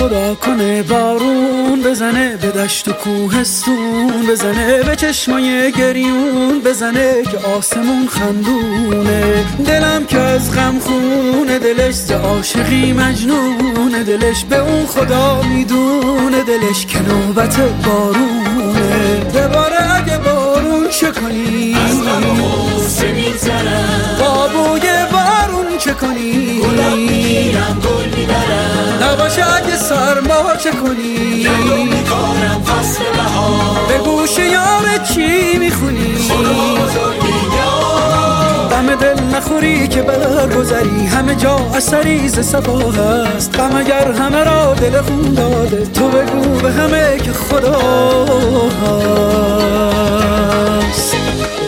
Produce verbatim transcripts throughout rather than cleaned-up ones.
خدا کنه بارون بزنه به دشت و کوهستون بزنه به چشمای گریون بزنه که آسمون خندونه. دلم که از غم خونه دلش ز عاشقی مجنونه دلش به اون خدا میدونه دلش که نوبت بارونه. دوباره اگه بارون چه کنی از غم و غصه میگذرم بابوی بارون چه کنی گلم میگیرم گل میبرم نباشه اگه سرما چه کنی گلو میکنم فصل بهار به گوش یار چی میخونی خدا بزرگی یار غم دل نخوری که برگذری همه جا اثری ز صفا هست. غم اگر همه را دل خون داده تو بگو به همه که خدا هست.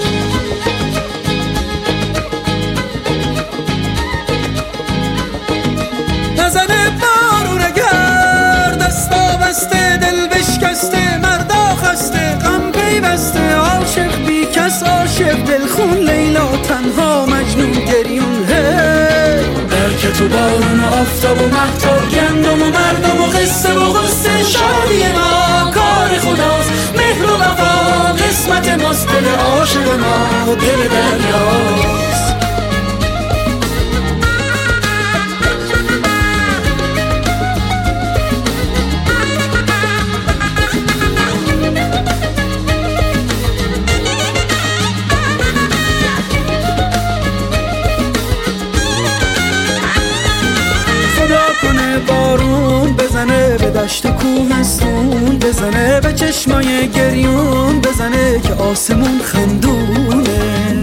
نزنه بارون اگر دستا بسته دل بشکسته مردا خسته غم پیوسته عاشق بی کس عاشق دل خون لیلا تنها مجنون گریون هی در که تو بارون و آفتاب و مهتاب گندم و مردم و قصه و قصه شادی ما کار خداست مهر و وفا قسمت ماست دل عاشق ما دل دریاست. کنه بارون بزنه به دشت و کوهستون بزنه به چشمای گریون بزنه که آسمون خندونه.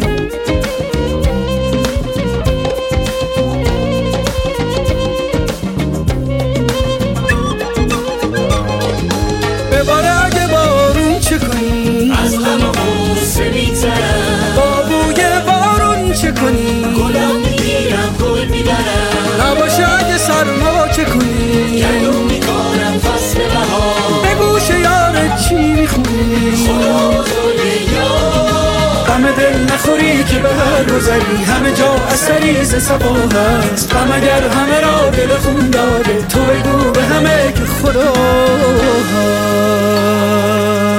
بباره اگه بارون چه کنی از غم و غصه میگذرم بابوی بارون چه کنی گلم میگیرم گل میبرم نباشه اگه سرما چه کنی گلو میکنم فصل بهار به گوش یارت چی میخونی خدا بزرگی یار غم دل نخوری که برگذری همه جا اثری ز صفا هست. غم اگر همه را دل خون داده تو بگو به همه که خدا هست.